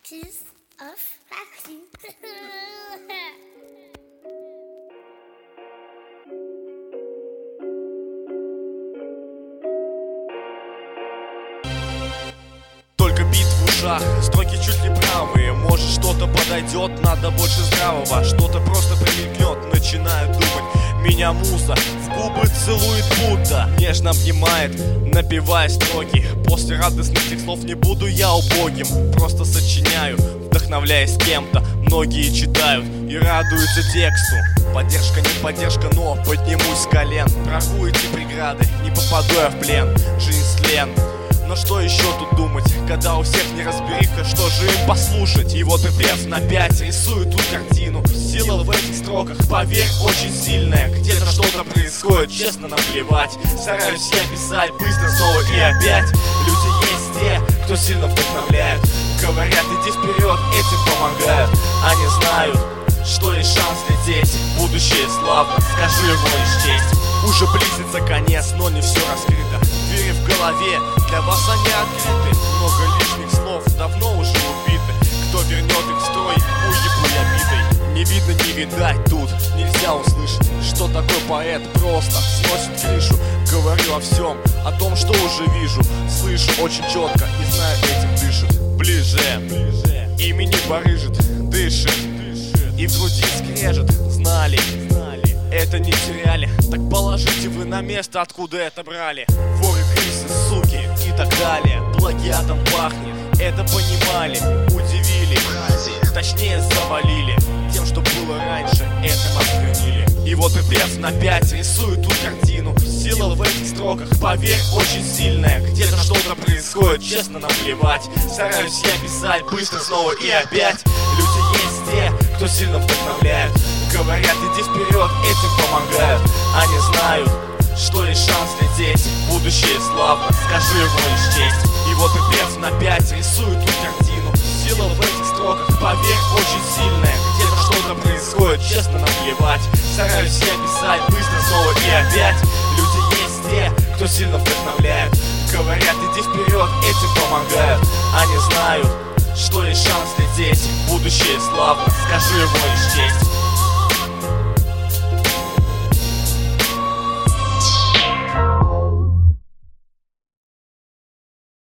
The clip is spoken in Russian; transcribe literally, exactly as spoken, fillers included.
Practice of practice. Только бит в ушах, строки чуть ли правые. Может, что-то подойдет, надо больше здравого. Что-то просто промелькнет, начинаю думать. Меня муза в губы целует, будто нежно обнимает, напевая строки. После радостных тех слов не буду я убогим, просто сочиняю, вдохновляясь кем-то. Многие читают и радуются тексту. Поддержка не поддержка, но поднимусь с колен. Прорву эти преграды, не попаду я в плен. Жизнь тлен. Но что еще тут думать, когда у всех неразбериха, что же им послушать? И вот репресс на пять рисует ту картину. Сила в этих строках, поверь, очень сильная. Где-то что-то происходит, честно наплевать. Стараюсь я писать быстро снова и опять. Люди есть те, кто сильно вдохновляет. Говорят, иди вперед, этим помогают. Они знают, что есть шанс лететь. Будущее славно, скажи его лишь честь. Уже близится конец, но не все раскрыто. Двери в голове, для вас они открыты. Много лишних слов давно уже убиты. Кто вернет их в строй, уебу я битой. Не видно, не видать, тут нельзя услышать, что такой поэт просто сносит крышу. Говорю о всем, о том, что уже вижу. Слышу очень четко и знаю, этим дышит. Ближе, ближе. Ими не порыжит, дышит. И в груди скрежет, знали, это не теряли. Так положите вы на место, откуда это брали. Воры, крысы, суки и так далее. Плагиатом пахнет, это понимали. Удивили, точнее завалили. Тем, что было раньше, это осквернили. И вот репресс на пять рисует ту картину. Сила в этих строках, поверь, очень сильная. Где-то что-то происходит, честно наплевать. Стараюсь я писать быстро снова и опять. Люди есть те, кто сильно вдохновляет. Говорят, иди вперед, этим помогают. Они знают, что есть шанс лететь. Будущее славно, скажи его лишь честь. И вот репресс на пять рисует ту картину. Сила в этих строках, поверь, очень сильная. Где-то что-то происходит, честно наплевать. Стараюсь я писать быстро снова и опять. Люди есть те, кто сильно вдохновляет. Говорят, иди вперед, этим помогают. Они знают, что есть шанс лететь. Будущее славно, скажи его лишь честь.